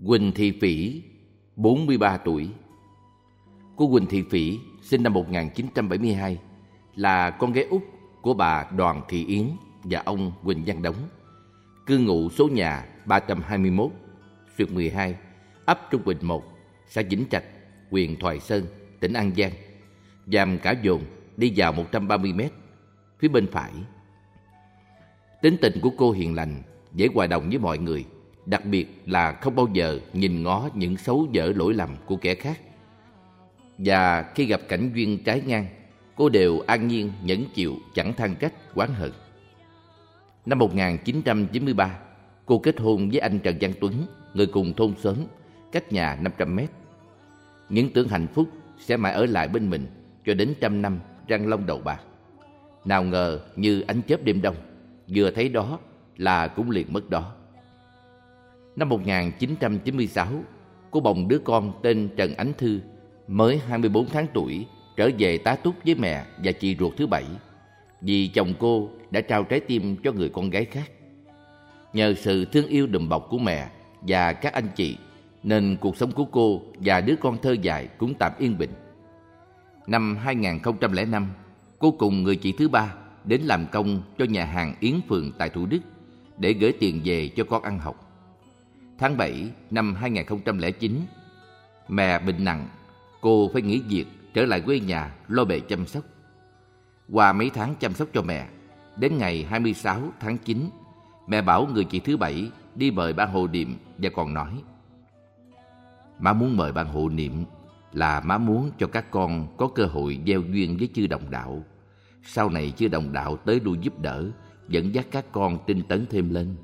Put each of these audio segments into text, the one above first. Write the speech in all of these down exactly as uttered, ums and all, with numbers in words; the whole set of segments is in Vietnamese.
Huỳnh Thị Phỉ, bốn mươi ba tuổi. Cô Huỳnh Thị Phỉ sinh năm một nghìn chín trăm bảy mươi hai, là con gái út của bà Đoàn Thị Yến và ông Huỳnh Văn Đống, cư ngụ số nhà ba trăm hai mươi mốt, xuyệt mười hai, ấp Trung Bình một, xã Vĩnh Trạch, huyện Thoại Sơn, tỉnh An Giang, dàm cả dồn đi vào một trăm ba mươi mét, phía bên phải. Tính tình của cô hiền lành, dễ hòa đồng với mọi người, đặc biệt là không bao giờ nhìn ngó những xấu dở lỗi lầm của kẻ khác. Và khi gặp cảnh duyên trái ngang, cô đều an nhiên nhẫn chịu, chẳng than trách oán hận. Năm một nghìn chín trăm chín mươi ba, cô kết hôn với anh Trần Văn Tuấn, người cùng thôn xóm, cách nhà năm trăm mét. Những tưởng hạnh phúc sẽ mãi ở lại bên mình cho đến trăm năm răng long đầu bạc. Nào ngờ như ánh chớp đêm đông, vừa thấy đó là cũng liền mất đó. Năm một nghìn chín trăm chín mươi sáu, cô bồng đứa con tên Trần Ánh Thư, mới hai mươi bốn tháng tuổi, trở về tá túc với mẹ và chị ruột thứ bảy, vì chồng cô đã trao trái tim cho người con gái khác. Nhờ sự thương yêu đùm bọc của mẹ và các anh chị, nên cuộc sống của cô và đứa con thơ dại cũng tạm yên bình. Năm hai nghìn không trăm lẻ năm, cô cùng người chị thứ ba đến làm công cho nhà hàng Yến Phường tại Thủ Đức để gửi tiền về cho con ăn học. Tháng bảy năm hai nghìn không trăm lẻ chín, mẹ bệnh nặng, cô phải nghỉ việc trở lại quê nhà lo bề chăm sóc. Qua mấy tháng chăm sóc cho mẹ, đến ngày hai mươi sáu tháng chín, mẹ bảo người chị thứ bảy đi mời ban hộ niệm và còn nói: "Má muốn mời ban hộ niệm là má muốn cho các con có cơ hội gieo duyên với chư đồng đạo. Sau này chư đồng đạo tới đuôi giúp đỡ, dẫn dắt các con tinh tấn thêm lên."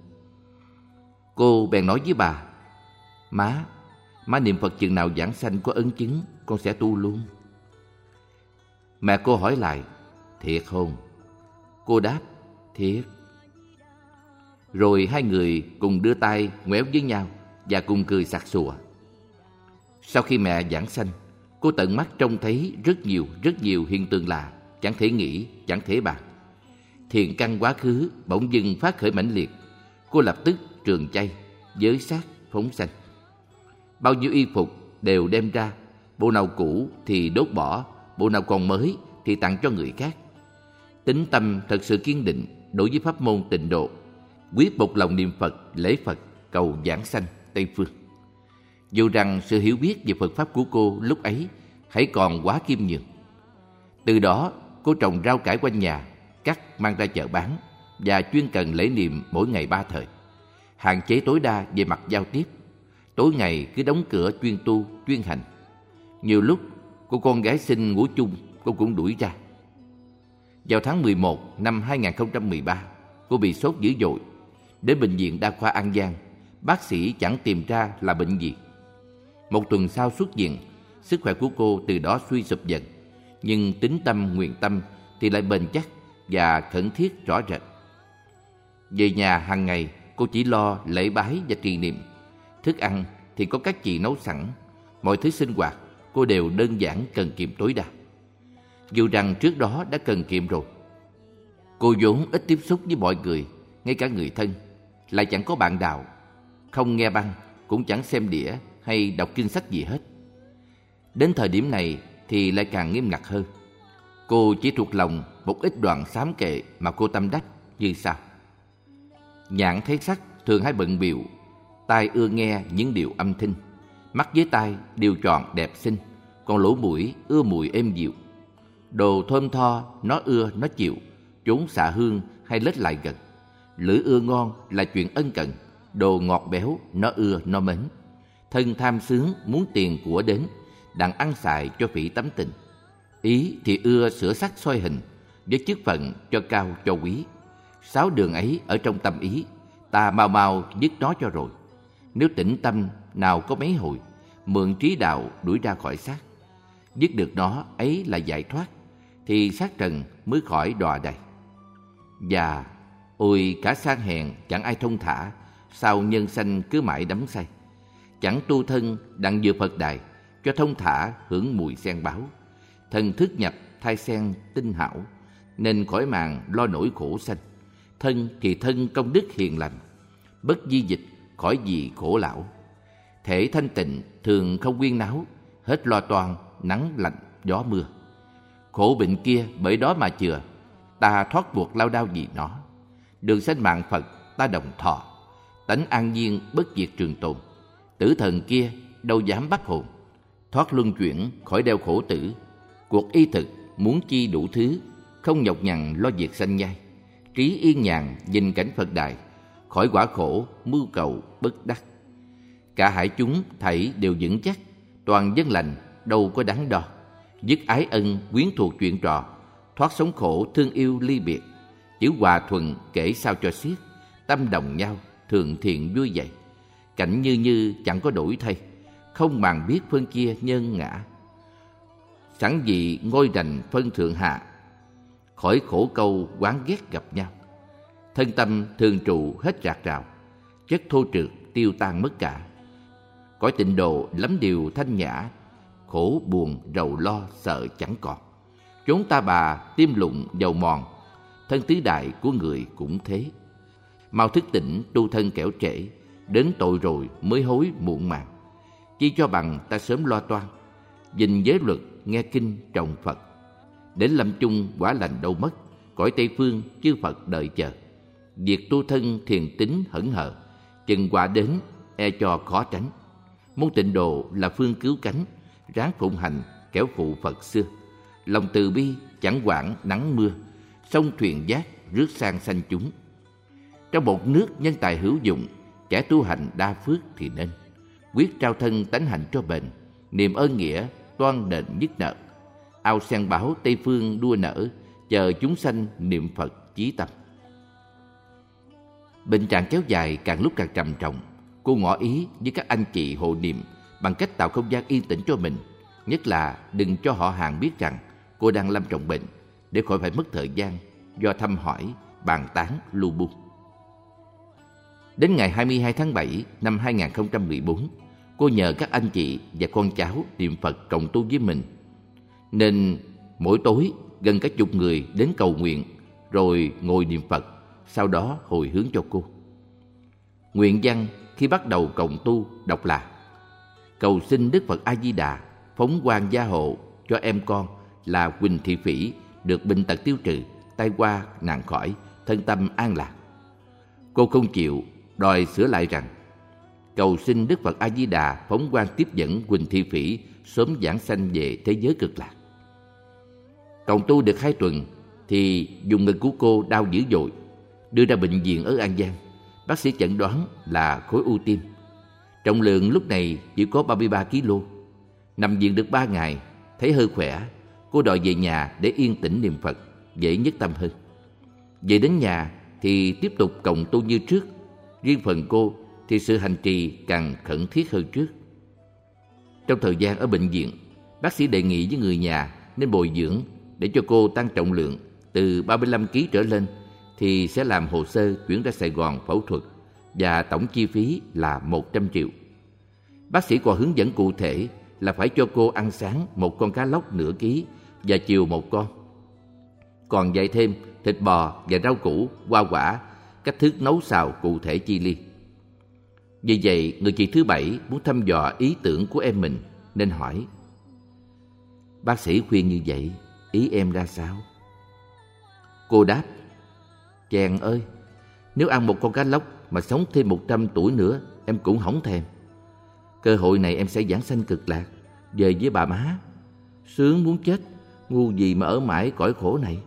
Cô bèn nói với bà: "Má, má niệm Phật chừng nào giảng sanh có ấn chứng, con sẽ tu luôn." Mẹ cô hỏi lại: "Thiệt không?" Cô đáp: "Thiệt." Rồi hai người cùng đưa tay ngoéo với nhau và cùng cười sặc sụa. Sau khi mẹ giảng sanh, cô tận mắt trông thấy rất nhiều, rất nhiều hiện tượng lạ, chẳng thể nghĩ, chẳng thể bàn. Thiền căn quá khứ bỗng dưng phát khởi mãnh liệt. Cô lập tức trường chay, giới sát, phóng sanh. Bao nhiêu y phục đều đem ra, bộ nào cũ thì đốt bỏ, bộ nào còn mới thì tặng cho người khác. Tính tâm thật sự kiên định đối với pháp môn tịnh độ, quyết một lòng niệm Phật, lễ Phật, cầu giảng sanh Tây phương. Dù rằng sự hiểu biết về Phật pháp của cô lúc ấy hãy còn quá khiêm nhường. Từ đó cô trồng rau cải quanh nhà, cắt mang ra chợ bán, và chuyên cần lễ niệm mỗi ngày ba thời, hạn chế tối đa về mặt giao tiếp. Tối ngày cứ đóng cửa chuyên tu, chuyên hành. Nhiều lúc cô con gái xin ngủ chung, cô cũng đuổi ra. Vào tháng mười một năm hai nghìn không trăm mười ba, cô bị sốt dữ dội. Đến bệnh viện Đa khoa An Giang, bác sĩ chẳng tìm ra là bệnh gì. Một tuần sau xuất viện, sức khỏe của cô từ đó suy sụp dần, nhưng tín tâm nguyện tâm thì lại bền chắc và khẩn thiết rõ rệt. Về nhà hàng ngày, cô chỉ lo lễ bái và trì niệm. Thức ăn thì có các chị nấu sẵn. Mọi thứ sinh hoạt cô đều đơn giản cần kiệm tối đa. Dù rằng trước đó đã cần kiệm rồi. Cô vốn ít tiếp xúc với mọi người, ngay cả người thân, lại chẳng có bạn đạo, không nghe băng, cũng chẳng xem đĩa hay đọc kinh sách gì hết. Đến thời điểm này thì lại càng nghiêm ngặt hơn. Cô chỉ thuộc lòng một ít đoạn sám kệ mà cô tâm đắc như sau: nhãn thấy sắc thường hay bận bịu, tai ưa nghe những điều âm thanh, mắt với tai đều tròn đẹp xinh, còn lỗ mũi ưa mùi êm dịu. Đồ thơm tho nó ưa nó chịu, trốn xạ hương hay lết lại gần. Lưỡi ưa ngon là chuyện ân cần, đồ ngọt béo nó ưa nó mến. Thân tham sướng muốn tiền của đến, đặng ăn xài cho phỉ tấm tình. Ý thì ưa sửa sắc soi hình, với chức phận cho cao cho quý. Sáu đường ấy ở trong tâm ý, ta mau mau dứt nó cho rồi. Nếu tĩnh tâm nào có mấy hồi, mượn trí đạo đuổi ra khỏi xác. Dứt được nó ấy là giải thoát, thì xác trần mới khỏi đọa đầy. Và ôi cả sang hèn chẳng ai thông thả, sao nhân sanh cứ mãi đắm say. Chẳng tu thân đặng vừa Phật đài, cho thông thả hưởng mùi sen báo. Thần thức nhập thai sen tinh hảo, nên khỏi màng lo nỗi khổ sanh. Thân thì thân công đức hiền lành, bất di dịch khỏi gì khổ lão. thể thanh tịnh thường không quyên náo, hết lo toan, nắng lạnh, gió mưa. Khổ bệnh kia bởi đó mà chừa, ta thoát buộc lao đao vì nó. Đường sanh mạng Phật ta đồng thọ, tánh an nhiên bất diệt trường tồn. Tử thần kia đâu dám bắt hồn, thoát luân chuyển khỏi đeo khổ tử. Cuộc y thực muốn chi đủ thứ, không nhọc nhằn lo việc sanh nhai. Trí yên nhàn nhìn cảnh Phật đài, khỏi quả khổ mưu cầu bất đắc. Cả hải chúng thảy đều vững chắc, toàn dân lành đâu có đắn đo. Dứt ái ân quyến thuộc chuyện trò, thoát sống khổ thương yêu ly biệt. Chữ hòa thuận kể sao cho xiết, tâm đồng nhau thường thiện vui vậy. Cảnh như như chẳng có đổi thay, không màng biết phân chia nhân ngã. Sẵn dị ngôi đành phân thượng hạ, khỏi khổ câu oán ghét gặp nhau. Thân tâm thường trụ hết rạc rào, chất thô trượt tiêu tan mất cả. Cõi tịnh độ lắm điều thanh nhã, khổ buồn rầu lo sợ chẳng còn. Chốn ta bà tim lụng dầu mòn, thân tứ đại của người cũng thế. Mau thức tỉnh tu thân kẻo trễ, đến tội rồi mới hối muộn màng. Chi cho bằng ta sớm lo toan, gìn giới luật nghe kinh trọng Phật. Đến lâm chung quả lành đâu mất, cõi Tây phương chư Phật đợi chờ. Việc tu thân thiền tính hững hờ, chừng quả đến e cho khó tránh. Môn tịnh độ là phương cứu cánh, ráng phụng hành kẻo phụ Phật xưa. Lòng từ bi chẳng quản nắng mưa, sông thuyền giác rước sang sanh chúng. Trong một nước nhân tài hữu dụng, kẻ tu hành đa phước thì nên quyết trao thân tánh hạnh cho bền, niềm ơn nghĩa toan đền nhất nợ. Ao sen báo Tây phương đua nở, chờ chúng sanh niệm Phật chí tâm. Bệnh trạng kéo dài càng lúc càng trầm trọng. Cô ngỏ ý với các anh chị hộ niệm bằng cách tạo không gian yên tĩnh cho mình, nhất là đừng cho họ hàng biết rằng cô đang lâm trọng bệnh, để khỏi phải mất thời gian do thăm hỏi, bàn tán, lu bu. Đến ngày hai mươi hai tháng bảy năm hai nghìn không trăm mười bốn, cô nhờ các anh chị và con cháu niệm Phật cộng tu với mình, nên mỗi tối gần cả chục người đến cầu nguyện rồi ngồi niệm Phật, sau đó hồi hướng cho cô. Nguyện văn khi bắt đầu cộng tu đọc là: cầu xin Đức Phật A Di Đà phóng quang gia hộ cho em con là Quỳnh Thị Phỉ được bệnh tật tiêu trừ, tai qua nạn khỏi, thân tâm an lạc. Cô không chịu, đòi sửa lại rằng: cầu xin Đức Phật A Di Đà phóng quang tiếp dẫn Quỳnh Thị Phỉ sớm giảng sanh về thế giới cực lạc. Cộng tu được hai tuần thì vùng ngực của cô đau dữ dội, đưa ra bệnh viện ở An Giang. Bác sĩ chẩn đoán là khối u tim. Trọng lượng lúc này chỉ có ba mươi ba ki lô. Nằm viện được ba ngày, thấy hơi khỏe, cô đòi về nhà để yên tĩnh niệm Phật, dễ nhất tâm hơn. Về đến nhà thì tiếp tục cộng tu như trước. Riêng phần cô thì sự hành trì càng khẩn thiết hơn trước. Trong thời gian ở bệnh viện, bác sĩ đề nghị với người nhà nên bồi dưỡng để cho cô tăng trọng lượng từ ba mươi lăm ki lô trở lên thì sẽ làm hồ sơ chuyển ra Sài Gòn phẫu thuật, và tổng chi phí là một trăm triệu. Bác sĩ còn hướng dẫn cụ thể là phải cho cô ăn sáng một con cá lóc nửa ký và chiều một con. Còn dạy thêm thịt bò và rau củ, hoa quả, cách thức nấu xào cụ thể chi li. Vì vậy, người chị thứ bảy muốn thăm dò ý tưởng của em mình nên hỏi: bác sĩ khuyên như vậy, ý em ra sao? Cô đáp: chàng ơi, nếu ăn một con cá lóc mà sống thêm một trăm tuổi nữa, em cũng hổng thèm. Cơ hội này em sẽ giảng sanh cực lạc, về với bà má. Sướng muốn chết, ngu gì mà ở mãi cõi khổ này.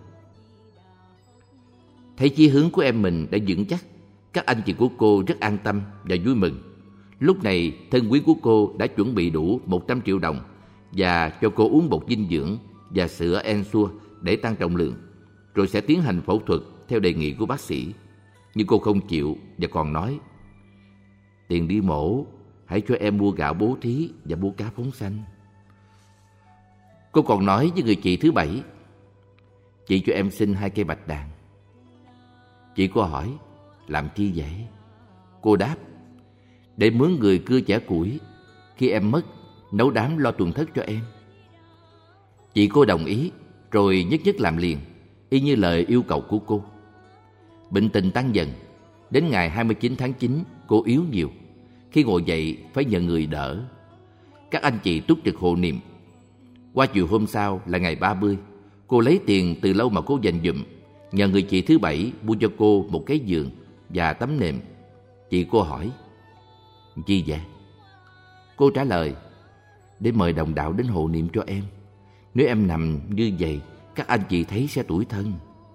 Thấy chí hướng của em mình đã vững chắc, các anh chị của cô rất an tâm và vui mừng. Lúc này, thân quý của cô đã chuẩn bị đủ một trăm triệu đồng và cho cô uống bột dinh dưỡng và sữa Ensure để tăng trọng lượng, rồi sẽ tiến hành phẫu thuật theo đề nghị của bác sĩ. Nhưng cô không chịu và còn nói: tiền đi mổ, hãy cho em mua gạo bố thí và mua cá phóng sanh. Cô còn nói với người chị thứ bảy: chị cho em xin hai cây bạch đàn. Chị cô hỏi: làm chi vậy? Cô đáp: để mướn người cưa chẻ củi, khi em mất, nấu đám lo tuần thất cho em. Chị cô đồng ý, rồi nhất nhất làm liền, y như lời yêu cầu của cô. Bệnh tình tăng dần. Đến ngày hai mươi chín tháng chín, cô yếu nhiều. Khi ngồi dậy phải nhờ người đỡ. Các anh chị túc trực hộ niệm. Qua chiều hôm sau là ngày ba mươi, cô lấy tiền từ lâu mà cô dành dụm, nhờ người chị thứ bảy mua cho cô một cái giường và tấm nệm. Chị cô hỏi: "Chi vậy?" Cô trả lời: "Để mời đồng đạo đến hộ niệm cho em. Nếu em nằm như vậy, các anh chị thấy sẽ tủi thân."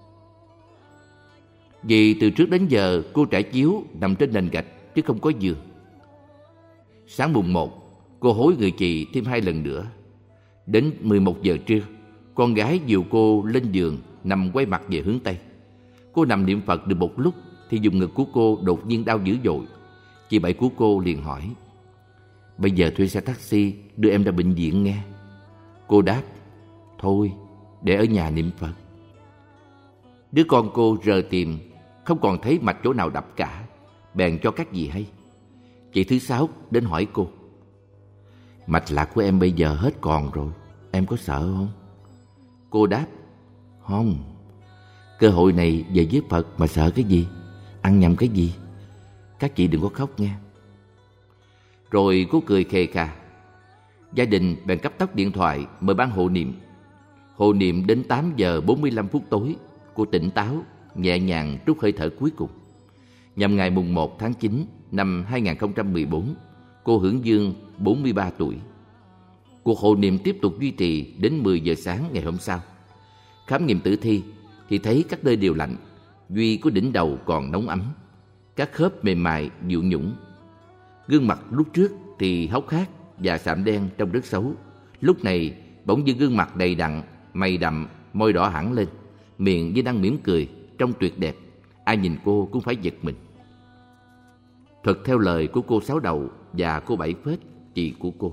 Vì từ trước đến giờ cô trải chiếu nằm trên nền gạch chứ không có giường. Sáng mùng một, cô hối người chị thêm hai lần nữa. Đến mười một giờ trưa, con gái dìu cô lên giường nằm quay mặt về hướng Tây. Cô nằm niệm Phật được một lúc thì vùng ngực của cô đột nhiên đau dữ dội. Chị bảy của cô liền hỏi: "Bây giờ thuê xe taxi đưa em ra bệnh viện nghe." Cô đáp: "Thôi, để ở nhà niệm Phật." Đứa con cô rờ tìm, không còn thấy mạch chỗ nào đập cả, bèn cho các dì hay. Chị thứ sáu đến hỏi cô: "Mạch lạc của em bây giờ hết còn rồi, em có sợ không?" Cô đáp: "Không, cơ hội này về với Phật mà sợ cái gì, ăn nhầm cái gì. Các chị đừng có khóc nghe." Rồi cô cười khề khà. Gia đình bèn cấp tốc điện thoại mời ban hộ niệm. Hộ niệm đến tám giờ bốn mươi lăm phút tối, cô tỉnh táo, nhẹ nhàng trút hơi thở cuối cùng. Nhằm ngày mùng một tháng chín năm hai nghìn không trăm mười bốn, cô hưởng dương bốn mươi ba tuổi. Cuộc hộ niệm tiếp tục duy trì đến mười giờ sáng ngày hôm sau. Khám nghiệm tử thi thì thấy các nơi đều lạnh, duy có đỉnh đầu còn nóng ấm. Các khớp mềm mại dịu nhũng. Gương mặt lúc trước thì hốc hác và sạm đen trông rất xấu. Lúc này bỗng dưng gương mặt đầy đặn, mày đậm, môi đỏ hẳn lên, miệng như đang mỉm cười, trông tuyệt đẹp. Ai nhìn cô cũng phải giật mình. Thuật theo lời của cô Sáu Đầu và cô Bảy Phết, chị của cô.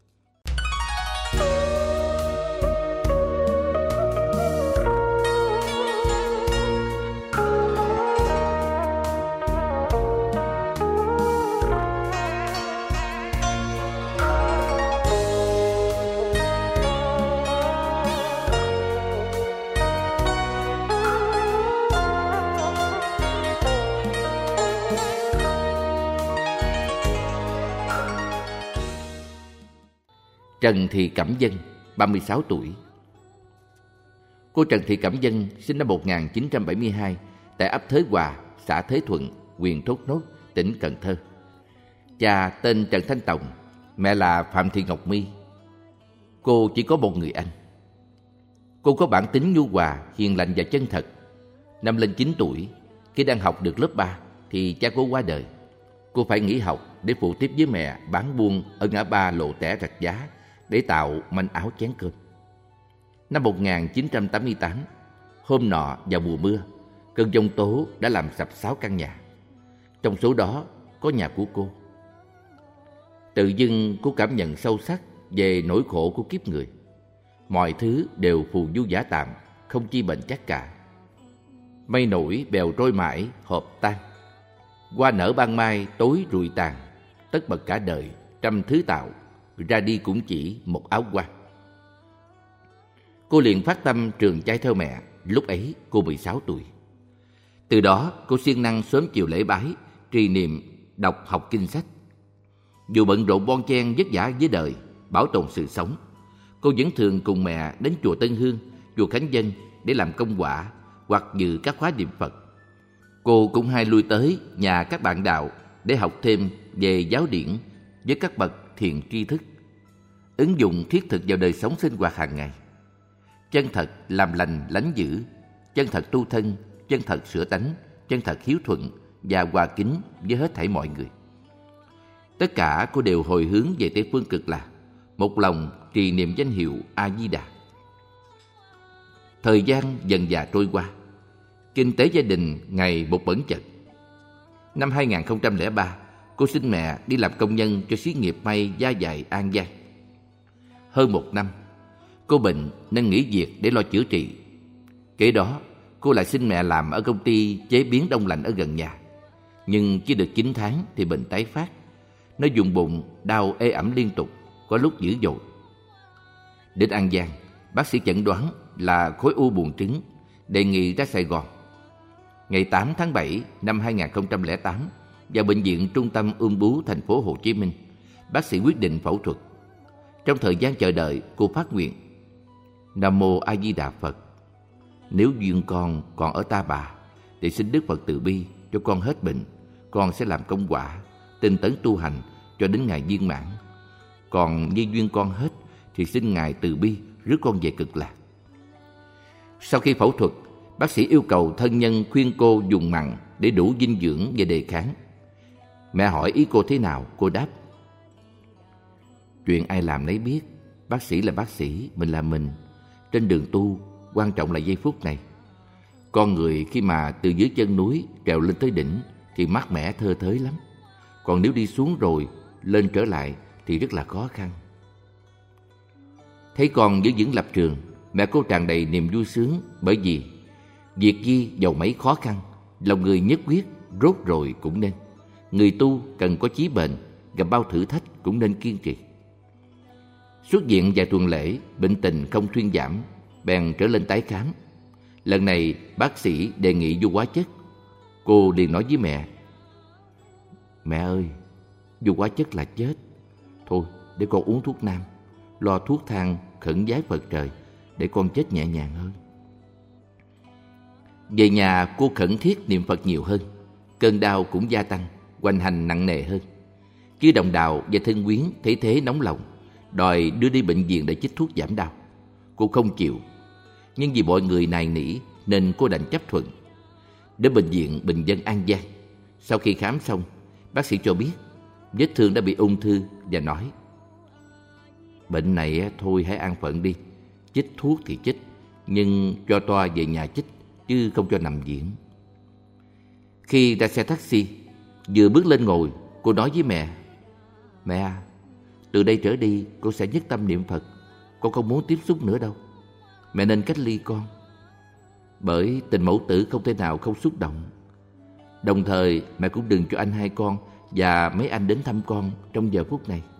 Trần Thị Cẩm Vân, ba mươi sáu tuổi. Cô Trần Thị Cẩm Vân sinh năm một nghìn chín trăm bảy mươi hai tại ấp Thới Hòa, xã Thới Thuận, huyện Thốt Nốt, tỉnh Cần Thơ. Cha tên Trần Thanh Tòng, mẹ là Phạm Thị Ngọc My. Cô chỉ có một người anh. Cô có bản tính nhu hòa, hiền lành và chân thật. Năm lên chín tuổi, khi đang học được lớp ba thì cha cô qua đời. Cô phải nghỉ học để phụ tiếp với mẹ bán buôn ở ngã ba Lộ Tẻ Rạch Giá để tạo manh áo chén cơm. Năm một nghìn chín trăm tám mươi tám, hôm nọ vào mùa mưa, cơn giông tố đã làm sập sáu căn nhà. Trong số đó có nhà của cô. Tự dưng cô cảm nhận sâu sắc về nỗi khổ của kiếp người. Mọi thứ đều phù du giả tạm, không chi bền chắc cả. Mây nổi bèo trôi mãi, hộp tan. Hoa nở ban mai tối rụi tàn, tất bật cả đời, trăm thứ tạo, ra đi cũng chỉ một áo quan. Cô liền phát tâm trường chay theo mẹ, lúc ấy cô mười sáu tuổi. Từ đó cô siêng năng sớm chiều lễ bái, trì niệm, đọc học kinh sách. Dù bận rộn bon chen vất vả với đời, bảo tồn sự sống, cô vẫn thường cùng mẹ đến chùa Tân Hương, chùa Khánh Vân để làm công quả hoặc dự các khóa niệm Phật. Cô cũng hay lui tới nhà các bạn đạo để học thêm về giáo điển với các bậc thiền tri thức, ứng dụng thiết thực vào đời sống sinh hoạt hàng ngày. Chân thật làm lành lánh dữ, chân thật tu thân, chân thật sửa tánh, chân thật hiếu thuận và hòa kính với hết thảy mọi người. Tất cả cô đều hồi hướng về Tây Phương Cực Lạc, một lòng trì niệm danh hiệu A Di Đà. Thời gian dần dà trôi qua, kinh tế gia đình ngày một bẩn chật. Năm hai nghìn không trăm lẻ ba, cô xin mẹ đi làm công nhân cho xí nghiệp may da dày An Giang. Hơn một năm, cô bệnh nên nghỉ việc để lo chữa trị. Kế đó, cô lại xin mẹ làm ở công ty chế biến đông lạnh ở gần nhà. Nhưng chỉ được chín tháng thì bệnh tái phát. Nó dùng bụng, đau ê ẩm liên tục, có lúc dữ dội. Đến An Giang, bác sĩ chẩn đoán là khối u buồng trứng, đề nghị ra Sài Gòn. Ngày tám tháng bảy năm hai nghìn không trăm lẻ tám, vào bệnh viện Trung tâm Ung bướu thành phố Hồ Chí Minh. Bác sĩ quyết định phẫu thuật. Trong thời gian chờ đợi, cô phát nguyện: Nam mô A Di Đà Phật. Nếu duyên con còn ở ta bà, thì xin Đức Phật từ bi cho con hết bệnh. Con sẽ làm công quả, tinh tấn tu hành cho đến ngày viên mãn. Còn như duyên con hết, thì xin Ngài từ bi rước con về Cực Lạc. Sau khi phẫu thuật, bác sĩ yêu cầu thân nhân khuyên cô dùng mặn để đủ dinh dưỡng và đề kháng. Mẹ hỏi ý cô thế nào, cô đáp: chuyện ai làm nấy biết. Bác sĩ là bác sĩ, mình là mình. Trên đường tu, quan trọng là giây phút này. Con người khi mà từ dưới chân núi trèo lên tới đỉnh thì mát mẻ thơ thới lắm. Còn nếu đi xuống rồi lên trở lại thì rất là khó khăn. Thấy con giữ vững lập trường, mẹ cô tràn đầy niềm vui sướng, bởi vì việc gì dầu mấy khó khăn, lòng người nhất quyết, rốt rồi cũng nên. Người tu cần có chí bền, gặp bao thử thách cũng nên kiên trì. Xuất viện vài tuần lễ, bệnh tình không thuyên giảm, bèn trở lên tái khám. Lần này bác sĩ đề nghị vô hóa chất. Cô liền nói với mẹ: Mẹ ơi, vô hóa chất là chết. Thôi để con uống thuốc nam, lo thuốc thang khẩn vái Phật trời, để con chết nhẹ nhàng hơn. Về nhà cô khẩn thiết niệm Phật nhiều hơn. Cơn đau cũng gia tăng, hoành hành nặng nề hơn. Chứ đồng đạo và thân quyến thấy thế nóng lòng, đòi đưa đi bệnh viện để chích thuốc giảm đau. Cô không chịu, nhưng vì mọi người nài nỉ nên cô đành chấp thuận. Đến bệnh viện Bình dân An Giang, sau khi khám xong, bác sĩ cho biết vết thương đã bị ung thư và nói: bệnh này thôi hãy an phận đi, chích thuốc thì chích, nhưng cho toa về nhà chích, chứ không cho nằm viện. Khi ra xe taxi, vừa bước lên ngồi, cô nói với mẹ: Mẹ à, từ đây trở đi con sẽ nhất tâm niệm Phật. Con không muốn tiếp xúc nữa đâu. Mẹ nên cách ly con, bởi tình mẫu tử không thể nào không xúc động. Đồng thời mẹ cũng đừng cho anh hai con và mấy anh đến thăm con trong giờ phút này.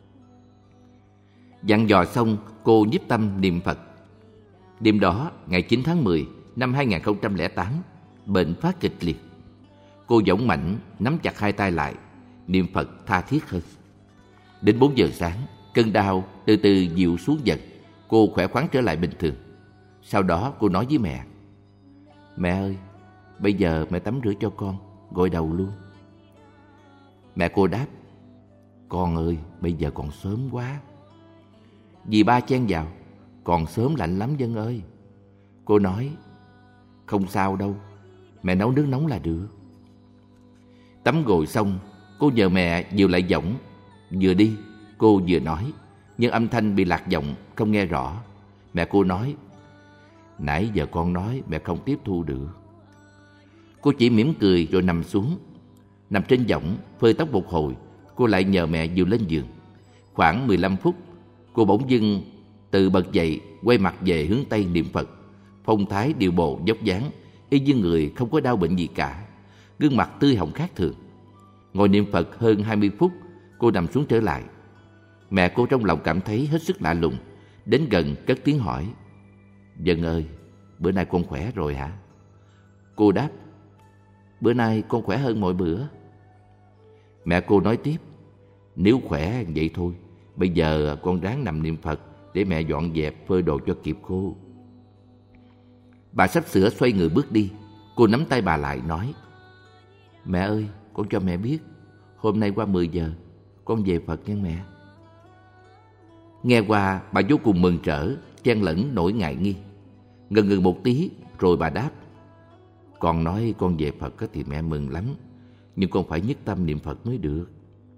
Dặn dò xong, cô nhiếp tâm niệm Phật. Đêm đó, ngày chín tháng mười năm hai nghìn không trăm lẻ tám, bệnh phát kịch liệt. Cô dõng mãnh nắm chặt hai tay lại, niệm Phật tha thiết hơn. Đến bốn giờ sáng, cơn đau từ từ dịu xuống dần, cô khỏe khoắn trở lại bình thường. Sau đó cô nói với mẹ: Mẹ ơi, bây giờ mẹ tắm rửa cho con, gội đầu luôn. Mẹ cô đáp: Con ơi, bây giờ còn sớm quá. Dì ba chen vào: Còn sớm lạnh lắm Dân ơi. Cô nói: Không sao đâu, mẹ nấu nước nóng là được. Tắm gội xong, cô nhờ mẹ dìu lại giọng. Vừa đi, cô vừa nói, nhưng âm thanh bị lạc giọng, không nghe rõ. Mẹ cô nói: Nãy giờ con nói mẹ không tiếp thu được. Cô chỉ mỉm cười rồi nằm xuống. Nằm trên võng phơi tóc một hồi, cô lại nhờ mẹ dìu lên giường. Khoảng mười lăm phút, cô bỗng dưng từ bật dậy, quay mặt về hướng Tây niệm Phật. Phong thái điệu bộ dốc dáng, y như người không có đau bệnh gì cả. Gương mặt tươi hồng khác thường. Ngồi niệm Phật hơn hai mươi phút, cô nằm xuống trở lại. Mẹ cô trong lòng cảm thấy hết sức lạ lùng, đến gần cất tiếng hỏi: Dân ơi, bữa nay con khỏe rồi hả? Cô đáp: Bữa nay con khỏe hơn mọi bữa. Mẹ cô nói tiếp: Nếu khỏe vậy thôi, bây giờ con ráng nằm niệm Phật để mẹ dọn dẹp phơi đồ cho kịp khô. Bà sắp sửa xoay người bước đi. Cô nắm tay bà lại nói: Mẹ ơi, con cho mẹ biết, hôm nay qua mười giờ con về Phật nha mẹ. Nghe qua, bà vô cùng mừng rỡ, chen lẫn nỗi ngại nghi. Ngần ngừ một tí rồi bà đáp: Con nói con về Phật thì mẹ mừng lắm, nhưng con phải nhất tâm niệm Phật mới được.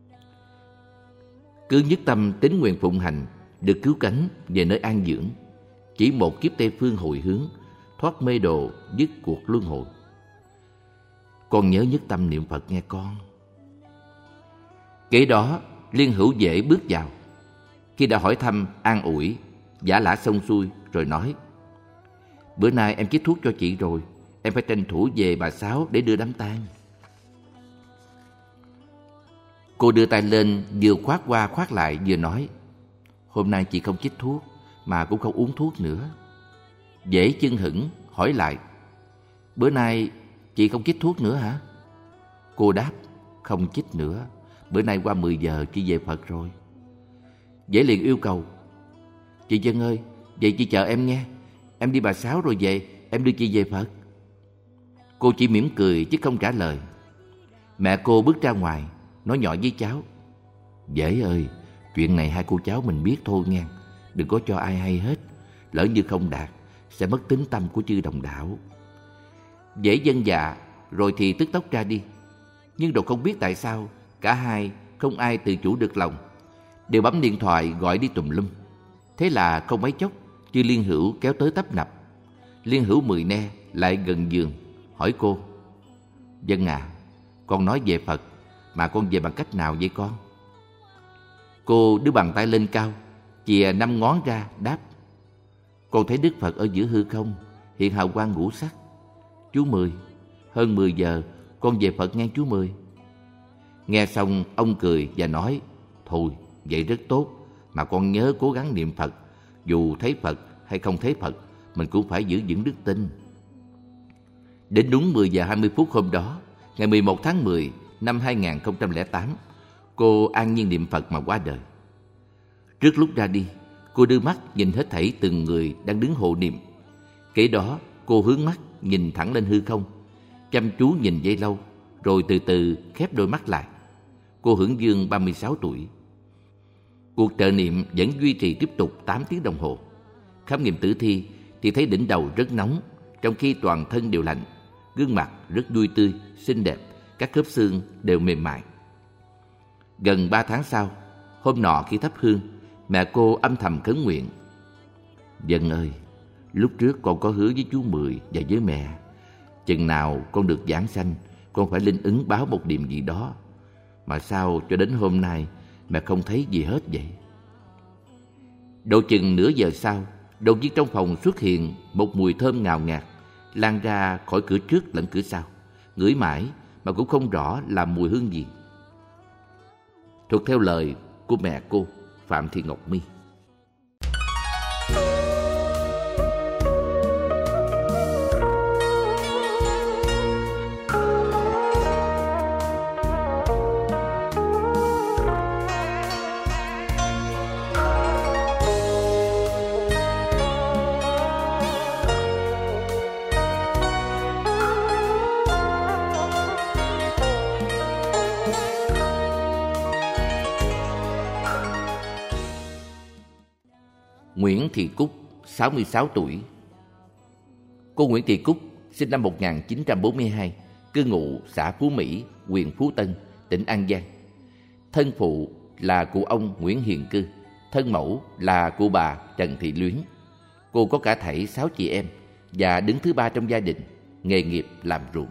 Cứ nhất tâm tín nguyện phụng hành, được cứu cánh về nơi an dưỡng. Chỉ một kiếp Tây phương hồi hướng, thoát mê đồ, dứt cuộc luân hồi. Con nhớ nhất tâm niệm Phật nghe con. Kế đó, Liên Hữu Dễ bước vào. Khi đã hỏi thăm, an ủi, giả lả xong xuôi rồi nói: Bữa nay em chích thuốc cho chị rồi, em phải tranh thủ về Bà Sáu để đưa đám tang. Cô đưa tay lên, vừa khoát qua khoát lại vừa nói: Hôm nay chị không chích thuốc, mà cũng không uống thuốc nữa. Dễ chưng hửng hỏi lại: Bữa nay chị không chích thuốc nữa hả? Cô đáp: Không chích nữa, bữa nay qua mười giờ chị về Phật rồi. Dễ liền yêu cầu: Chị Dân ơi, vậy chị chờ em nghe. Em đi Bà Sáu rồi về, em đưa chị về Phật. Cô chỉ mỉm cười chứ không trả lời. Mẹ cô bước ra ngoài, nói nhỏ với cháu: Dễ ơi, chuyện này hai cô cháu mình biết thôi nghe. Đừng có cho ai hay hết. Lỡ như không đạt, sẽ mất tín tâm của chư đồng đạo. Dễ dân dạ, rồi thì tức tốc ra đi. Nhưng rồi không biết tại sao, cả hai không ai tự chủ được lòng, đều bấm điện thoại gọi đi tùm lum. Thế là không mấy chốc, chư Liên Hữu kéo tới tấp nập. Liên Hữu mười ne lại gần giường, hỏi cô: Dân à, con nói về Phật, mà con về bằng cách nào vậy con? Cô đưa bàn tay lên cao, chìa năm ngón ra, đáp: Con thấy Đức Phật ở giữa hư không, hiện hào quang ngũ sắc. Chú Mười, hơn mười giờ, con về Phật nghe chú Mười. Nghe xong, ông cười và nói: Thôi, vậy rất tốt, mà con nhớ cố gắng niệm Phật. Dù thấy Phật hay không thấy Phật, mình cũng phải giữ vững đức tin. Đến đúng mười giờ hai mươi phút hôm đó, ngày mười một tháng mười năm hai nghìn không trăm lẻ tám, cô an nhiên niệm Phật mà qua đời. Trước lúc ra đi, cô đưa mắt nhìn hết thảy từng người đang đứng hộ niệm. Kế đó, cô hướng mắt nhìn thẳng lên hư không, chăm chú nhìn giây lâu, rồi từ từ khép đôi mắt lại. Cô hưởng dương ba mươi sáu tuổi. Cuộc trợ niệm vẫn duy trì tiếp tục tám tiếng đồng hồ. Khám nghiệm tử thi thì thấy đỉnh đầu rất nóng, trong khi toàn thân đều lạnh. Gương mặt rất vui tươi, xinh đẹp, các khớp xương đều mềm mại. Gần ba tháng sau, hôm nọ khi thắp hương, mẹ cô âm thầm khấn nguyện: Dân ơi, lúc trước con có hứa với chú Mười và với mẹ, chừng nào con được giảng sanh, con phải linh ứng báo một điểm gì đó. Mà sao cho đến hôm nay mẹ không thấy gì hết vậy? Độ chừng nửa giờ sau, đột nhiên trong phòng xuất hiện một mùi thơm ngào ngạt, lan ra khỏi cửa trước lẫn cửa sau. Ngửi mãi mà cũng không rõ là mùi hương gì. Thuộc theo lời của mẹ cô, Phạm Thị Ngọc My. Nguyễn Thị Cúc, sáu mươi sáu tuổi. Cô Nguyễn Thị Cúc sinh năm một nghìn chín trăm bốn mươi hai, cư ngụ xã Phú Mỹ, huyện Phú Tân, tỉnh An Giang. Thân phụ là cụ ông Nguyễn Hiền Cư, thân mẫu là cụ bà Trần Thị Luyến. Cô có cả thảy sáu chị em và đứng thứ ba trong gia đình, nghề nghiệp làm ruộng.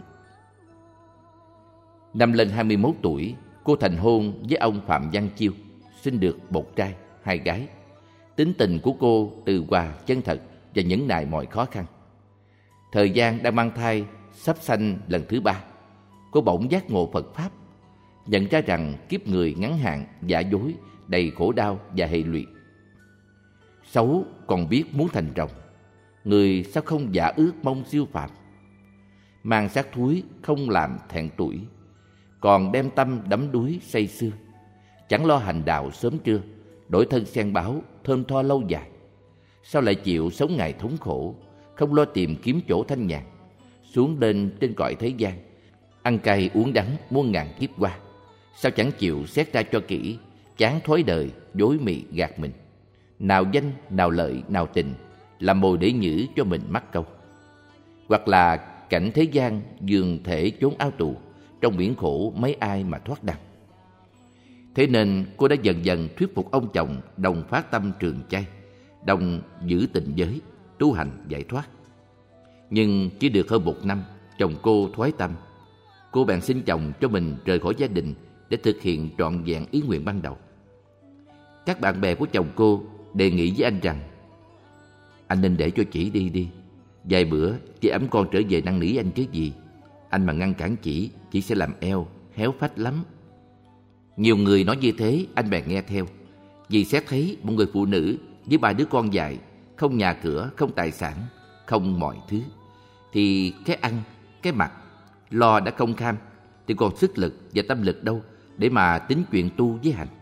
Năm lên hai mươi mốt tuổi, cô thành hôn với ông Phạm Văn Chiêu, sinh được một trai, hai gái. Tính tình của cô từ hòa, chân thật và nhẫn nại mọi khó khăn. Thời gian đang mang thai sắp sanh lần thứ ba, cô bỗng giác ngộ Phật Pháp, nhận ra rằng kiếp người ngắn hạn, giả dối, đầy khổ đau và hệ lụy. Xấu còn biết muốn thành rồng, người sao không giả ước mong siêu phạm. Mang xác thúi không làm thẹn tuổi, còn đem tâm đắm đuối say sưa. Chẳng lo hành đạo sớm trưa, đổi thân sen báo thơm tho lâu dài. Sao lại chịu sống ngày thống khổ, không lo tìm kiếm chỗ thanh nhàn, xuống lên trên cõi thế gian, ăn cay uống đắng muôn ngàn kiếp qua. Sao chẳng chịu xét ra cho kỹ, chán thói đời, dối mị gạt mình. Nào danh, nào lợi, nào tình, làm mồi để nhử cho mình mắc câu. Hoặc là cảnh thế gian dường thể trốn ao tù, trong biển khổ mấy ai mà thoát đặng. Thế nên cô đã dần dần thuyết phục ông chồng đồng phát tâm trường chay, đồng giữ tình giới, tu hành giải thoát. Nhưng chỉ được hơn một năm, chồng cô thoái tâm. Cô bèn xin chồng cho mình rời khỏi gia đình để thực hiện trọn vẹn ý nguyện ban đầu. Các bạn bè của chồng cô đề nghị với anh rằng: Anh nên để cho chị đi đi, vài bữa chị ẵm con trở về năn nỉ anh chứ gì. Anh mà ngăn cản chị, chị sẽ làm eo, héo phách lắm. Nhiều người nói như thế, anh bèn nghe theo. Vì xét thấy một người phụ nữ với ba đứa con dại, không nhà cửa, không tài sản, không mọi thứ, thì cái ăn, cái mặc, lo đã không kham, thì còn sức lực và tâm lực đâu để mà tính chuyện tu với hành.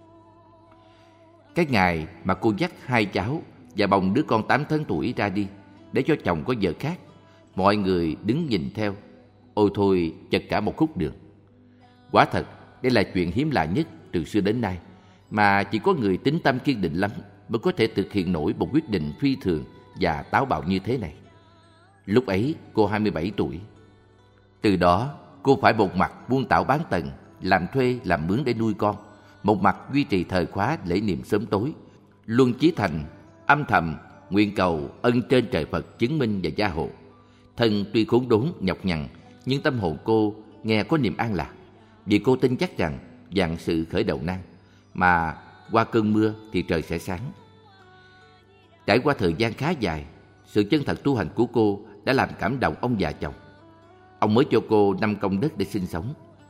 Cái ngày mà cô dắt hai cháu và bồng đứa con tám tháng tuổi ra đi để cho chồng có vợ khác, mọi người đứng nhìn theo, ôi thôi chật cả một khúc đường. Quả thật, đây là chuyện hiếm lạ nhất từ xưa đến nay, mà chỉ có người tín tâm kiên định lắm mới có thể thực hiện nổi một quyết định phi thường và táo bạo như thế này. Lúc ấy cô hai mươi bảy tuổi. Từ đó cô phải một mặt buôn tảo bán tần, làm thuê làm mướn để nuôi con, một mặt duy trì thời khóa lễ niệm sớm tối, luôn chí thành âm thầm nguyện cầu ân trên trời Phật chứng minh và gia hộ. Thân tuy khốn đốn nhọc nhằn, nhưng tâm hồn cô nghe có niềm an lạc, vì cô tin chắc rằng vạn sự khởi đầu nan, mà qua cơn mưa thì trời sẽ sáng. Trải qua thời gian khá dài, sự chân thật tu hành của cô đã làm cảm động ông già chồng. Ông mới cho cô năm công đất để sinh sống.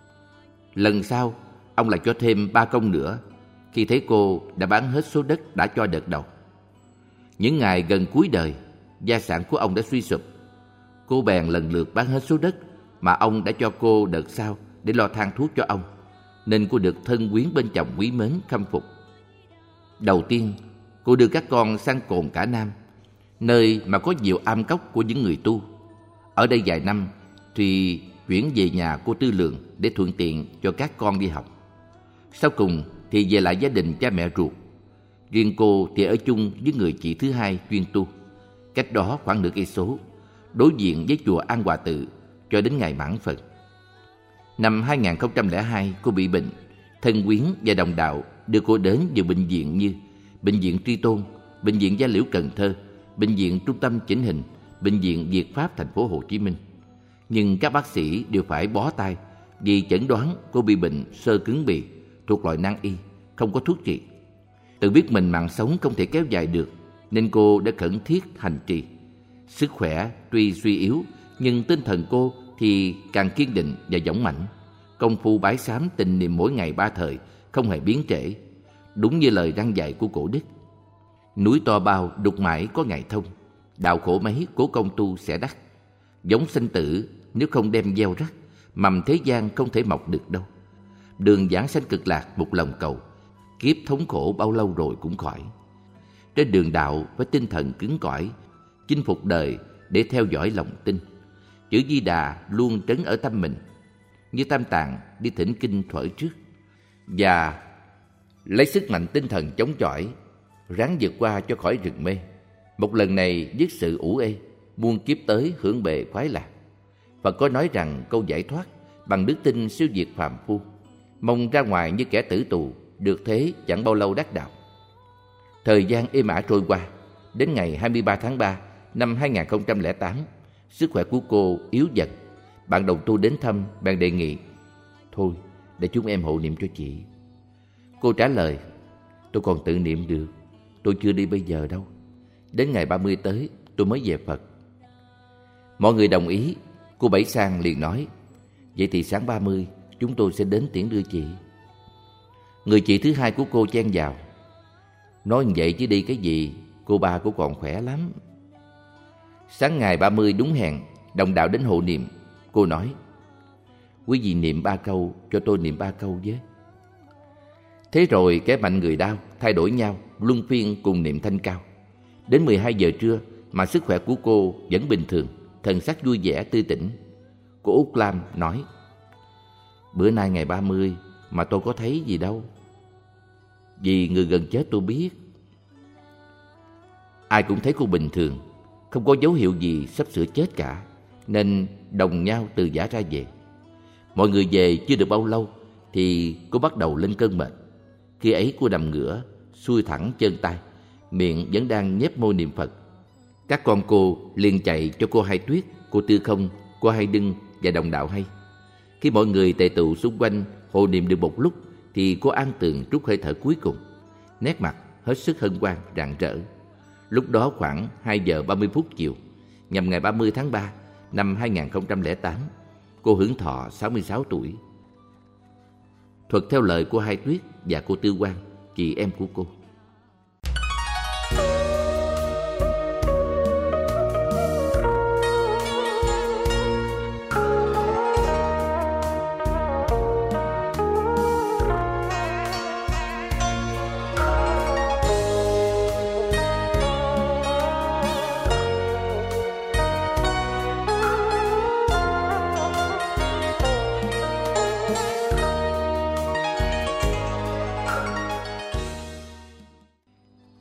Lần sau, ông lại cho thêm ba công nữa khi thấy cô đã bán hết số đất đã cho đợt đầu. Những ngày gần cuối đời, gia sản của ông đã suy sụp. Cô bèn lần lượt bán hết số đất mà ông đã cho cô đợt sau để lo thang thuốc cho ông, nên cô được thân quyến bên chồng quý mến khâm phục. Đầu tiên, cô đưa các con sang Cồn Cả Nam, nơi mà có nhiều am cốc của những người tu. Ở đây vài năm thì chuyển về nhà cô Tư Lường để thuận tiện cho các con đi học. Sau cùng thì về lại gia đình cha mẹ ruột. Riêng cô thì ở chung với người chị thứ hai chuyên tu, cách đó khoảng nửa cây số, đối diện với chùa An Hòa Tự, cho đến ngày mãn phần. Năm hai nghìn không trăm lẻ hai, cô bị bệnh. Thân quyến và đồng đạo đưa cô đến nhiều bệnh viện như Bệnh viện Tri Tôn, Bệnh viện Gia Liễu Cần Thơ, Bệnh viện Trung tâm Chỉnh Hình, Bệnh viện Việt Pháp thành phố Hồ Chí Minh. Nhưng các bác sĩ đều phải bó tay vì chẩn đoán cô bị bệnh xơ cứng bì thuộc loại nan y, không có thuốc trị. Tự biết mình mạng sống không thể kéo dài được, nên cô đã khẩn thiết hành trì. Sức khỏe tuy suy yếu, nhưng tinh thần cô thì càng kiên định và dũng mãnh. Công phu bái sám tình niệm mỗi ngày ba thời không hề biến trễ, đúng như lời răn dạy của cổ đức. Núi to bao đục mãi có ngày thông, đạo khổ mấy cố công tu sẽ đắc. Giống sinh tử nếu không đem gieo rắc, mầm thế gian không thể mọc được đâu. Đường giảng sanh cực lạc một lòng cầu, kiếp thống khổ bao lâu rồi cũng khỏi. Trên đường đạo với tinh thần cứng cỏi, chinh phục đời để theo dõi lòng tin. Chữ Di Đà luôn trấn ở tâm mình, như Tam Tạng đi thỉnh kinh thuở trước, và lấy sức mạnh tinh thần chống chọi, ráng vượt qua cho khỏi rừng mê. Một lần này dứt sự ủ ê, muôn kiếp tới hưởng bề khoái lạc. Phật có nói rằng câu giải thoát bằng đức tin siêu diệt phàm phu, mong ra ngoài như kẻ tử tù, được thế chẳng bao lâu đắc đạo. Thời gian êm ả trôi qua, đến ngày hai mươi ba tháng ba năm hai nghìn không trăm lẻ tám, sức khỏe của cô yếu dần. Bạn đồng tu đến thăm bèn đề nghị: "Thôi, để chúng em hộ niệm cho chị." Cô trả lời: "Tôi còn tự niệm được, tôi chưa đi bây giờ đâu. Đến ngày ba mươi tới tôi mới về Phật." Mọi người đồng ý. Cô Bảy Sang liền nói: "Vậy thì sáng ba mươi chúng tôi sẽ đến tiễn đưa chị." Người chị thứ hai của cô chen vào: "Nói như vậy chứ đi cái gì, cô ba cô còn khỏe lắm." Sáng ngày ba mươi đúng hẹn, đồng đạo đến hộ niệm. Cô nói: "Quý vị niệm ba câu, cho tôi niệm ba câu với." Thế rồi kẻ mạnh người đau thay đổi nhau, luân phiên cùng niệm thanh cao. Đến mười hai giờ trưa mà sức khỏe của cô vẫn bình thường, thần sắc vui vẻ tươi tỉnh. Cô Út Lam nói: "Bữa nay ngày ba mươi mà tôi có thấy gì đâu. Vì người gần chết tôi biết." Ai cũng thấy cô bình thường, không có dấu hiệu gì sắp sửa chết cả, nên đồng nhau từ giã ra về. Mọi người về chưa được bao lâu thì cô bắt đầu lên cơn mệt. Khi ấy cô nằm ngửa, xuôi thẳng chân tay, miệng vẫn đang nhếch môi niệm Phật. Các con cô liền chạy cho cô Hai Tuyết, cô Tư Không, cô Hai Đưng và đồng đạo hay. Khi mọi người tề tụ xung quanh hộ niệm được một lúc thì cô An Tường trút hơi thở cuối cùng, nét mặt hết sức hân hoan rạng rỡ. Lúc đó khoảng hai giờ ba mươi phút chiều, nhằm ngày ba mươi tháng ba năm hai nghìn không trăm lẻ tám, cô hưởng thọ sáu mươi sáu tuổi. Thuật theo lời của Hai Tuyết và cô Tư Quang, chị em của cô.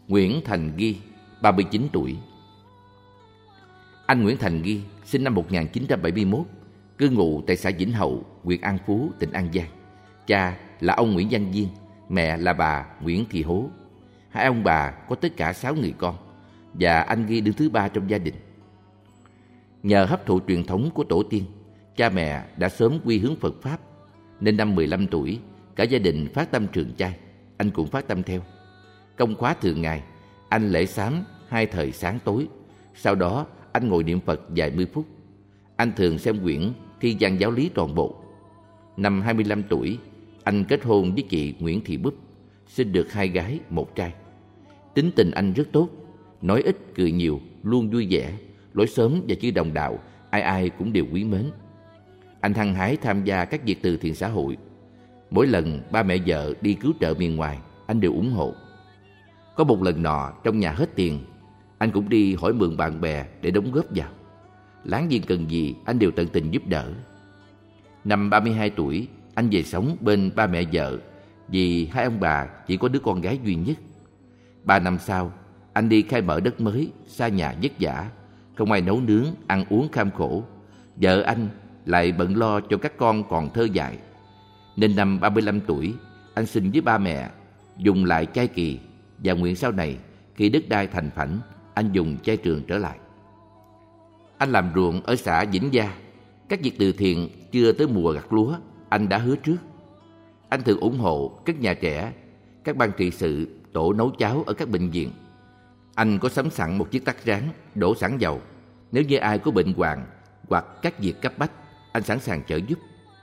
Nguyễn Thành Ghi, ba mươi chín tuổi. Anh Nguyễn Thành Ghi sinh năm một nghìn chín trăm bảy mươi mốt, cư ngụ tại xã Vĩnh Hậu, huyện An Phú, tỉnh An Giang. Cha là ông Nguyễn Văn Viên, mẹ là bà Nguyễn Thị Hố. Hai ông bà có tất cả sáu người con, và anh Ghi đứng thứ ba trong gia đình. Nhờ hấp thụ truyền thống của tổ tiên, cha mẹ đã sớm quy hướng Phật Pháp, nên năm mười lăm tuổi, cả gia đình phát tâm trường chay, anh cũng phát tâm theo. Công khóa thường ngày, anh lễ sám hai thời sáng tối, sau đó anh ngồi niệm Phật vài mươi phút. Anh thường xem quyển Thi văn giáo lý toàn bộ. Năm hai mươi lăm tuổi, anh kết hôn với chị Nguyễn Thị Búp, sinh được hai gái, một trai. Tính tình anh rất tốt, nói ít cười nhiều, luôn vui vẻ, lối xóm và chữ đồng đạo, ai ai cũng đều quý mến. Anh hăng hái tham gia các việc từ thiện xã hội. Mỗi lần ba mẹ vợ đi cứu trợ miền ngoài, anh đều ủng hộ. Có một lần nọ trong nhà hết tiền, anh cũng đi hỏi mượn bạn bè để đóng góp vào. Láng giềng cần gì anh đều tận tình giúp đỡ. Năm ba mươi hai tuổi, anh về sống bên ba mẹ vợ vì hai ông bà chỉ có đứa con gái duy nhất. Ba năm sau, anh đi khai mở đất mới, xa nhà vất vả, không ai nấu nướng, ăn uống kham khổ. Vợ anh lại bận lo cho các con còn thơ dại. Nên năm ba mươi lăm tuổi, anh xin với ba mẹ dùng lại chay kỳ và nguyện sau này khi đất đai thành phẳng, anh dùng chay trường trở lại. Anh làm ruộng ở xã Vĩnh Gia. Các việc từ thiện chưa tới mùa gặt lúa, anh đã hứa trước. Anh thường ủng hộ các nhà trẻ, các ban trị sự, tổ nấu cháo ở các bệnh viện. Anh có sắm sẵn một chiếc tắc rán, đổ sẵn dầu. Nếu như ai có bệnh hoạn hoặc các việc cấp bách, anh sẵn sàng trợ giúp.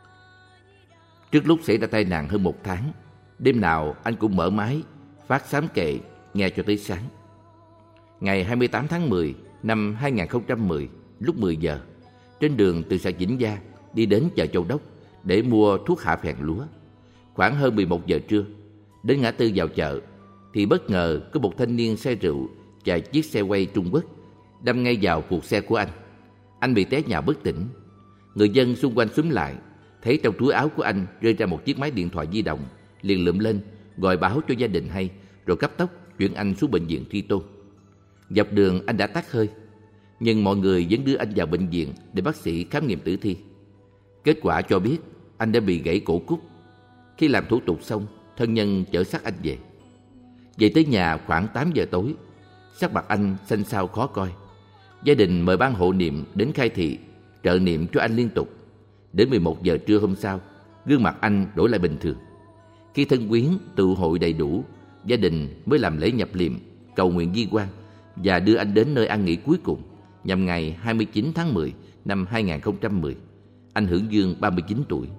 Trước lúc xảy ra tai nạn hơn một tháng, đêm nào anh cũng mở máy, phát sám kệ, nghe cho tới sáng. Ngày hai mươi tám tháng mười năm hai nghìn không trăm mười, lúc mười giờ, trên đường từ xã Vĩnh Gia đi đến chợ Châu Đốc để mua thuốc hạ phèn lúa. Khoảng hơn mười một giờ trưa, đến ngã tư vào chợ, thì bất ngờ có một thanh niên say rượu chạy chiếc xe quay Trung Quốc đâm ngay vào phuộc xe của anh. Anh bị té nhào bất tỉnh. Người dân xung quanh xúm lại, thấy trong túi áo của anh rơi ra một chiếc máy điện thoại di động, liền lượm lên gọi báo cho gia đình hay, rồi cấp tốc chuyển anh xuống bệnh viện Tri Tôn. Dọc đường anh đã tắt hơi, nhưng mọi người vẫn đưa anh vào bệnh viện để bác sĩ khám nghiệm tử thi. Kết quả cho biết anh đã bị gãy cổ cúc. Khi làm thủ tục xong, thân nhân chở xác anh về. Về tới nhà khoảng tám giờ tối, sắc mặt anh xanh xao khó coi. Gia đình mời ban hộ niệm đến khai thị, trợ niệm cho anh liên tục. Đến mười một giờ trưa hôm sau, gương mặt anh đổi lại bình thường. Khi thân quyến tụ hội đầy đủ, gia đình mới làm lễ nhập liệm, cầu nguyện di quan và đưa anh đến nơi an nghỉ cuối cùng, nhằm ngày hai mươi chín tháng mười năm hai nghìn không trăm mười. Anh hưởng dương ba mươi chín tuổi.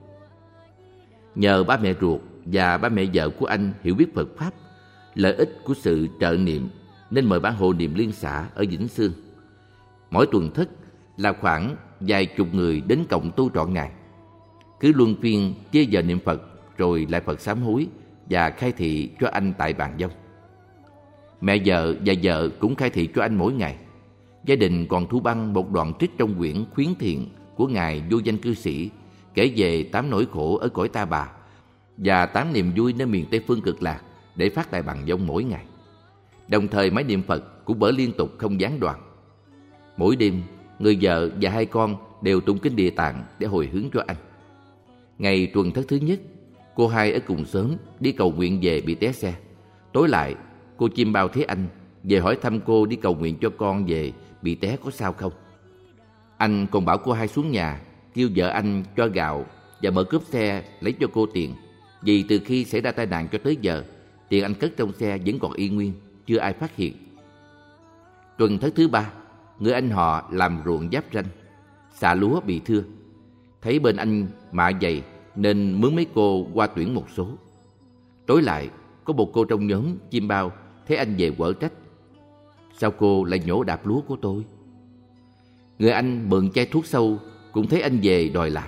Nhờ ba mẹ ruột và ba mẹ vợ của anh hiểu biết Phật Pháp, lợi ích của sự trợ niệm, nên mời ban hộ niệm liên xã ở Vĩnh Sương. Mỗi tuần thất là khoảng vài chục người đến cộng tu trọn ngày. Cứ luân phiên chia giờ niệm Phật, rồi lại Phật sám hối và khai thị cho anh tại bàn dông. Mẹ vợ và vợ cũng khai thị cho anh mỗi ngày. Gia đình còn thu băng một đoạn trích trong quyển Khuyến Thiện của ngài vô danh cư sĩ, kể về tám nỗi khổ ở cõi Ta Bà và tám niềm vui nơi miền Tây phương cực lạc, để phát tại bàn dông mỗi ngày. Đồng thời máy niệm Phật cũng mở liên tục không gián đoạn. Mỗi đêm, người vợ và hai con đều tụng kinh Địa Tạng để hồi hướng cho anh. Ngày tuần thất thứ nhất, cô hai ở cùng xóm đi cầu nguyện về bị té xe. Tối lại, cô Chim Bao thấy anh, về hỏi thăm cô đi cầu nguyện cho con về bị té có sao không. Anh còn bảo cô hai xuống nhà, kêu vợ anh cho gạo và mở cốp xe lấy cho cô tiền. Vì từ khi xảy ra tai nạn cho tới giờ, tiền anh cất trong xe vẫn còn y nguyên, chưa ai phát hiện. Tuần thất thứ ba, người anh họ làm ruộng giáp ranh, xạ lúa bị thưa. Thấy bên anh mạ dày nên mướn mấy cô qua tuyển một số. Tối lại, có một cô trong nhóm Chim Bao thấy anh về quở trách: sao cô lại nhổ đạp lúa của tôi? Người anh mượn chai thuốc sâu cũng thấy anh về đòi lại.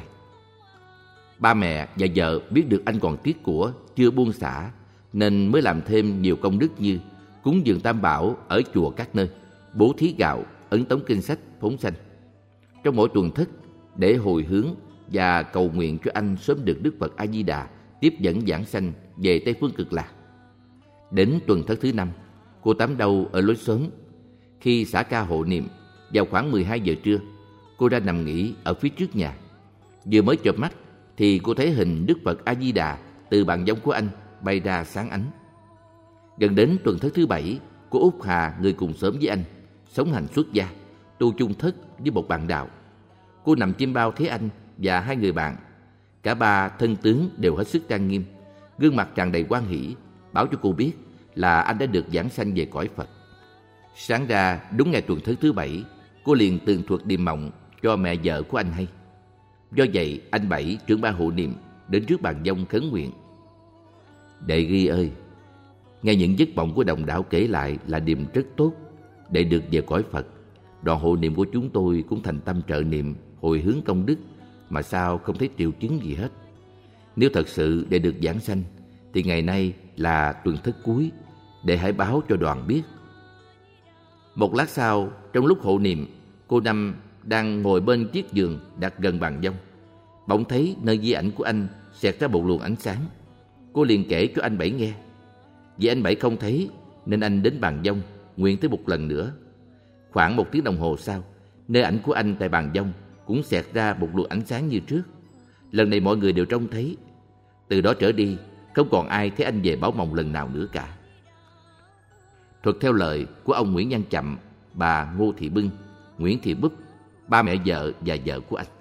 Ba mẹ và vợ biết được anh còn tiếc của, chưa buông xả, nên mới làm thêm nhiều công đức như cúng dường Tam Bảo ở chùa các nơi, bố thí gạo, ấn tống kinh sách, phóng sanh. Trong mỗi tuần thất, để hồi hướng và cầu nguyện cho anh sớm được Đức Phật A Di Đà tiếp dẫn giảng sanh về Tây phương cực lạc. Đến tuần thất thứ năm, Cô Tám đâu ở lối xóm. Khi xả ca hộ niệm, vào khoảng mười hai giờ trưa, cô ra nằm nghỉ ở phía trước nhà. Vừa mới chợp mắt thì cô thấy hình Đức Phật A Di Đà từ bàn vông của anh bay ra sáng ánh. Gần đến tuần thất thứ bảy, cô Út Hà, người cùng xóm với anh, sống hành xuất gia, tu chung thất với một bạn đạo. Cô nằm chim bao thấy anh và hai người bạn. Cả ba thân tướng đều hết sức trang nghiêm, gương mặt tràn đầy hoan hỷ, báo cho cô biết là anh đã được giảng sanh về cõi Phật. Sáng ra đúng ngày tuần thất thứ bảy, cô liền tường thuật điềm mộng cho mẹ vợ của anh hay. Do vậy, anh Bảy, trưởng ban hộ niệm, đến trước bàn vông khấn nguyện: Đệ Ghi ơi, nghe những giấc mộng của đồng đạo kể lại là điềm rất tốt. Để được về cõi Phật, đoàn hộ niệm của chúng tôi cũng thành tâm trợ niệm, hồi hướng công đức, mà sao không thấy triệu chứng gì hết. Nếu thật sự để được giảng sanh, thì ngày nay là tuần thất cuối, để hãy báo cho đoàn biết. Một lát sau, trong lúc hộ niệm, cô Năm đang ngồi bên chiếc giường đặt gần bàn vông, bỗng thấy nơi di ảnh của anh xẹt ra một luồng ánh sáng. Cô liền kể cho anh Bảy nghe. Vì anh Bảy không thấy nên anh đến bàn vông nguyện tới một lần nữa. Khoảng một tiếng đồng hồ sau, nơi ảnh của anh tại bàn vông cũng xẹt ra một luồng ánh sáng như trước. Lần này mọi người đều trông thấy. Từ đó trở đi, không còn ai thấy anh về báo mộng lần nào nữa cả. Thuật theo lời của ông Nguyễn Văn Chậm, bà Ngô Thị Bưng, Nguyễn Thị Búp, ba mẹ vợ và vợ của anh.